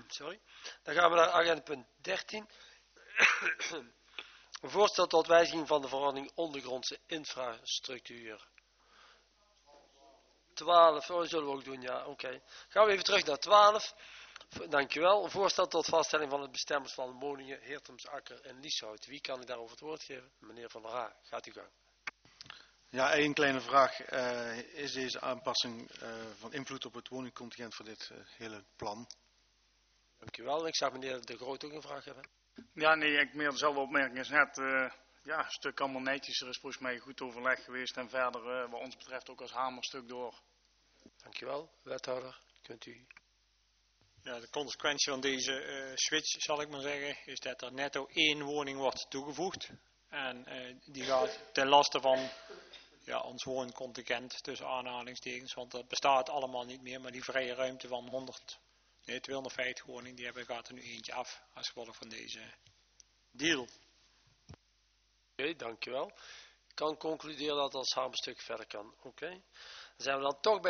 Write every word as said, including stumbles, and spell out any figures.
Sorry. Dan gaan we naar agenda punt dertien. Een voorstel tot wijziging van de verordening ondergrondse infrastructuur. twaalf, oh, zullen we ook doen, ja, oké. Okay. Gaan we even terug naar twaalf. Dankjewel. Een voorstel tot vaststelling van het bestemmingsplan woningen, Heertums, Akker en Lieshout. Wie kan ik daarover het woord geven? Meneer Van der Haa, gaat u gang. Ja, één kleine vraag. Uh, is deze aanpassing uh, van invloed op het woningcontingent voor dit uh, hele plan? Dankjewel. Ik zag meneer De Groot ook een vraag hebben. Ja, nee, ik meer dezelfde opmerking als net. Uh, ja, een stuk allemaal netjes. Er is volgens mij goed overleg geweest en verder uh, wat ons betreft ook als hamerstuk door. Dankjewel. Wethouder, kunt u... Ja, de consequentie van deze uh, switch, zal ik maar zeggen, is dat er netto één woning wordt toegevoegd. En uh, die gaat ten laste van ja, ons wooncontingent tussen aanhalingstekens, want dat bestaat allemaal niet meer. Maar die vrije ruimte van honderd, nee, tweehonderdvijftig woningen, die hebben, gaat er nu eentje af als gevolg van deze deal. Oké, okay, dankjewel. Ik kan concluderen dat het als hamerstuk verder kan. Oké. Okay. Dan zijn we dan toch bij